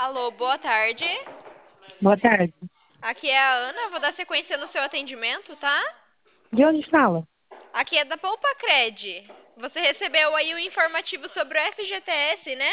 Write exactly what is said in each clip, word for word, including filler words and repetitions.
Alô, boa tarde. Boa tarde. Aqui é a Ana, vou dar sequência no seu atendimento, tá? De onde fala? Aqui é da Poupa Cred. Você recebeu aí o informativo sobre o F G T S, né?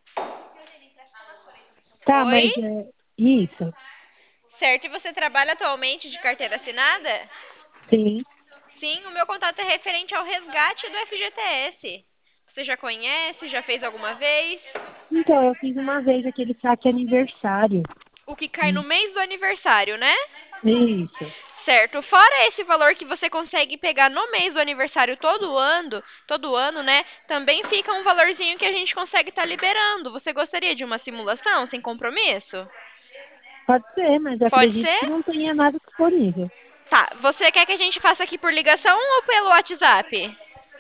Tá, Oi? mas é isso. Certo, e você trabalha atualmente de carteira assinada? Sim. Sim, o meu contato é referente ao resgate do F G T S. Você já conhece? Já fez alguma vez? Então, eu fiz uma vez aquele saque aniversário. O que cai no Hum, mês do aniversário, né? Isso. Certo. Fora esse valor que você consegue pegar no mês do aniversário todo ano, todo ano, né? Também fica um valorzinho que a gente consegue estar liberando. Você gostaria de uma simulação sem compromisso? Pode ser, mas eu Pode acredito ser? que não tenha nada disponível. Tá. Você quer que a gente faça aqui por ligação ou pelo WhatsApp?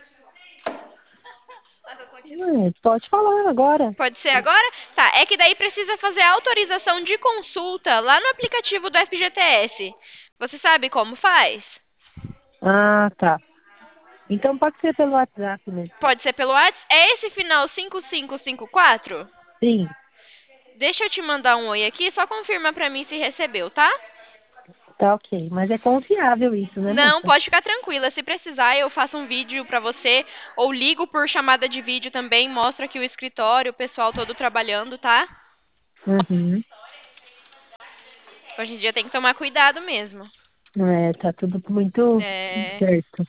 É, pode falar agora. Pode ser agora? Tá. É que daí precisa fazer a autorização de consulta lá no aplicativo do F G T S. Você sabe como faz? Ah, tá. Então pode ser pelo WhatsApp mesmo. Pode ser pelo WhatsApp. É esse final cinco cinco cinco quatro? Sim, Deixa eu te mandar um oi aqui, só confirma pra mim se recebeu, tá? tá ok. Mas é confiável isso, né, Não, moça? pode ficar tranquila. Se precisar, eu faço um vídeo pra você ou ligo por chamada de vídeo também, mostra aqui o escritório, o pessoal todo trabalhando, tá? Uhum. Hoje em dia tem que tomar cuidado mesmo. É, tá tudo muito É... certo.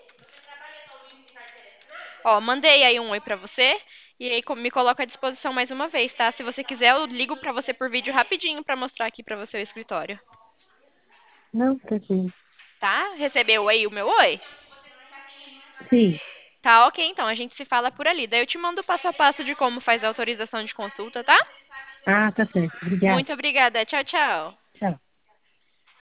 Ó, mandei aí um oi pra você e aí co- me coloca à disposição mais uma vez, tá? Se você quiser, eu ligo pra você por vídeo rapidinho pra mostrar aqui pra você o escritório, Não, tranquilo. tá? Recebeu aí o meu oi? Sim. Tá, ok, então a gente se fala por ali. Daí eu te mando o passo a passo de como faz a autorização de consulta, tá? Ah, tá certo. Obrigada. Muito obrigada. Tchau, tchau.